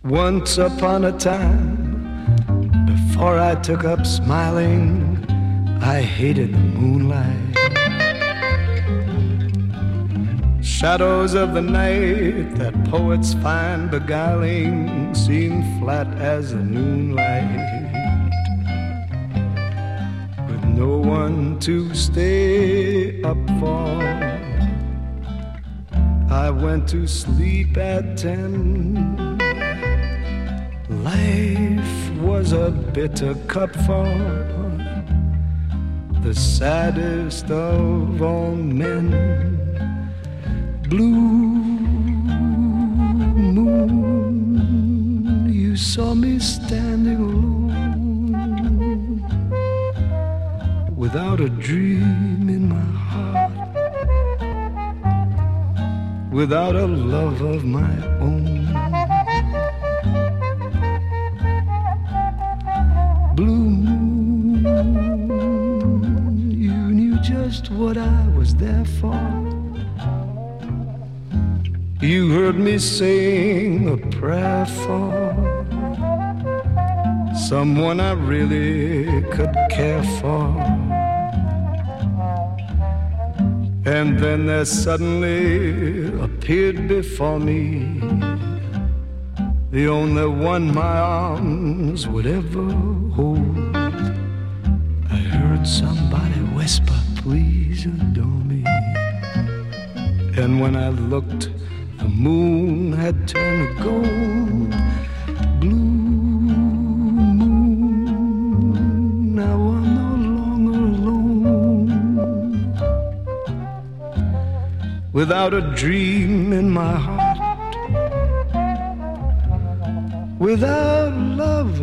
Once upon a time, before I took up smiling, I hated the moonlight. Shadows of the night that poets find beguiling seem flat as the noonlight. With no one to stay up for, I went to sleep at 10. Life was a bitter cup for the saddest of all men. Blue moon, you saw me standing alone, without a dream in my heart, without a love of my own. Blue moon, you knew just what I was there for. You heard me sing a prayer for someone I really could care for. And then there suddenly appeared before me the only one my arms would ever hold. I heard somebody whisper, please adore me. And when I looked, the moon had turned to gold. Blue moon, now I'm no longer alone, without a dream in my heart, without love